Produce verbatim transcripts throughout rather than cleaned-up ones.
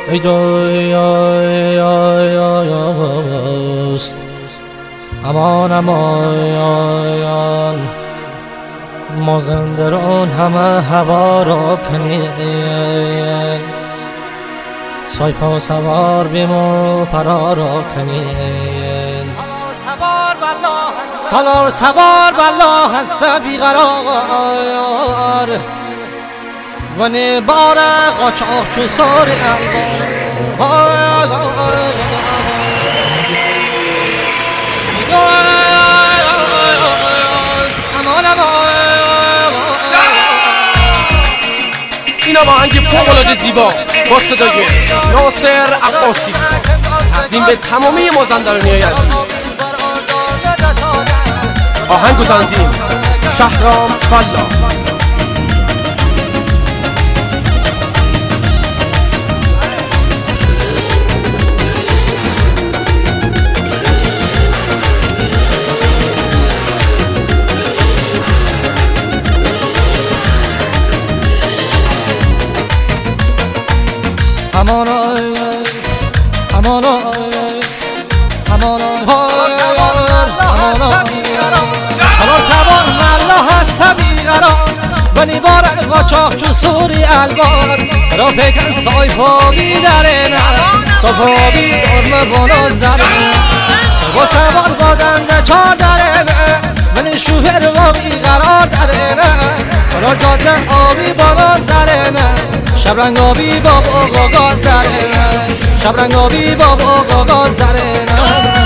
ای دوست امان امان مازندران همه هوا را کنید، سایپا سوار بیمو فرا را کنید، سالار سوار والله هست بیقرار و نبار قاچاق چو سار اینا با آهنگ فوق‌العاده زیبا با صدای ناصر عباسی تقدیم به تمامی مازندرانی‌های عزیز. آهنگ و تنظیم شهرام والله. امان امان امان سالار سوار والله هست بیقرار و نبار قاچاق چو سوری الوار را پیکن سایپا بیدرنه سایپا بیدار مبانا زرنه سایپا سوار بادنده چار درنه ولی شوهر با بیقرار درنه را جاده آبی بالا زرنه شبرنگ آبی بابا گاگا زرنه شبرنگ آبی بابا گاگا زرنه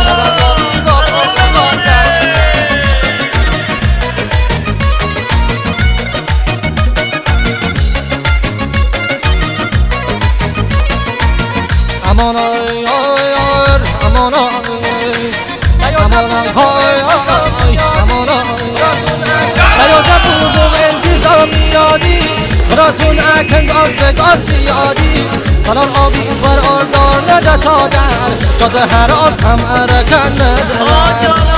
امان آی آر امان آی امان آی امان نیازت بود و انتظام میادی براتون اکن گاز به گاز زیادی سالار آبی برار دار نده تا در جاده هراز هم ارکن ندارن